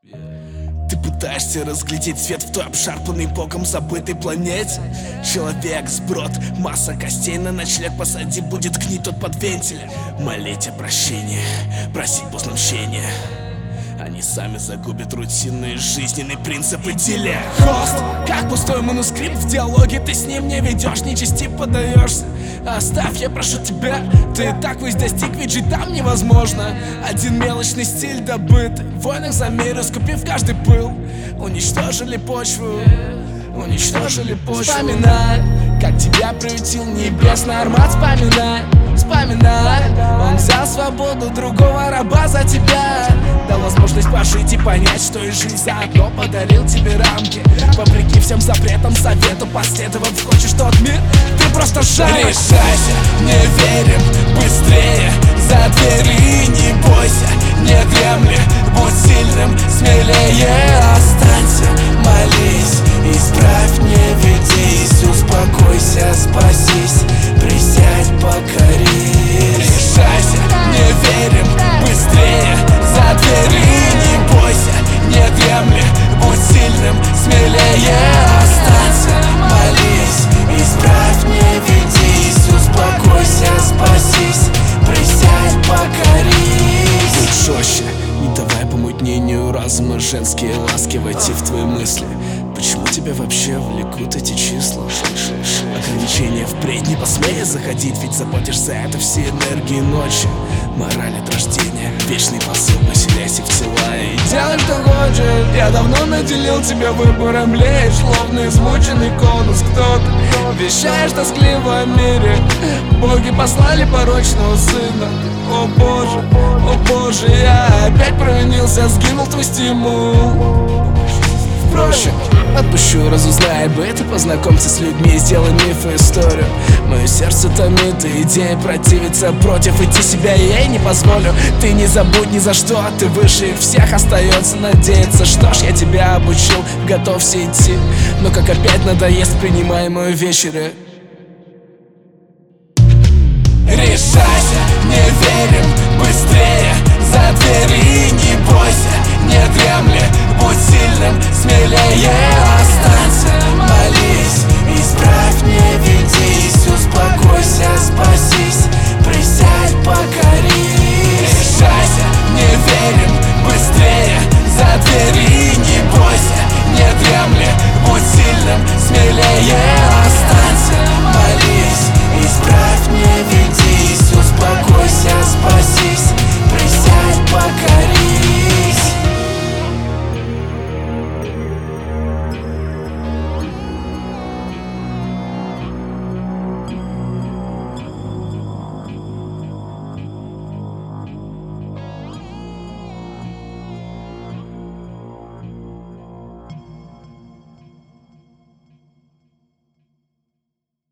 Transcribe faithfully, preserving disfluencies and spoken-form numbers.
Ты пытаешься разглядеть свет в той обшарпанной богом забытой планете. Человек, сброд, масса костей. На ночлег посади, будет гнить тот под вентилем. Молить о прощении, просить познамщения. Они сами загубят рутинные жизненные принципы деля. Хост, как пустой манускрипт в диалоге. Ты с ним не ведешь, нечасти подаешься. Оставь, я прошу тебя, ты и так весь достиг, ведь жить там невозможно. Один мелочный стиль добытый, в войнах за мир, скупив каждый пыл. Уничтожили почву, уничтожили почву. Вспоминай, как тебя приютил небесный армат. Вспоминай, вспоминай, он взял свободу другого раба за тебя. Дал возможность пожить и понять, что и жизнь заодно. Подарил тебе рамки, вопреки всем запретам, совету последовав. Хочешь тот мир, ты просто жаль. Решайся, не верим, быстрее за двери. Не бойся, не дремли, будь сильным, смелее. Останься, молись, исправь, не ведись. Успокойся, спасись, присядь, покорись. Решайся, не верим, быстрее за двери. Не бойся, не дремли, будь сильным, смелее. Останься, молись, исправь, не ведись. Успокойся, спасись, присядь, покорись. Будь жестче, не давай помутнению разума женские ласки войти в твои мысли. Почему тебя вообще влекут эти числа? Ограничения впредь не посмей заходить, ведь заботишься это все энергии ночи. Мораль от рождения, вечный посыл, поселяйся в тела и делай, что хочешь. Я давно наделил тебя выбором, лечь, словно измученный конус. Кто-то вещаешь тоскливо о мире, боги послали порочного сына. О боже, о боже, я опять провинился, сгинул твой стимул. Впрочем, отпущу, разузнай быт и познакомься с людьми, сделай миф и историю. Мое сердце томит, и идея противиться против, идти себя я ей не позволю. Ты не забудь ни за что, ты выше их всех, остается надеяться. Что ж, я тебя обучил, готовься идти, но как опять надоест, принимай мою вечерю.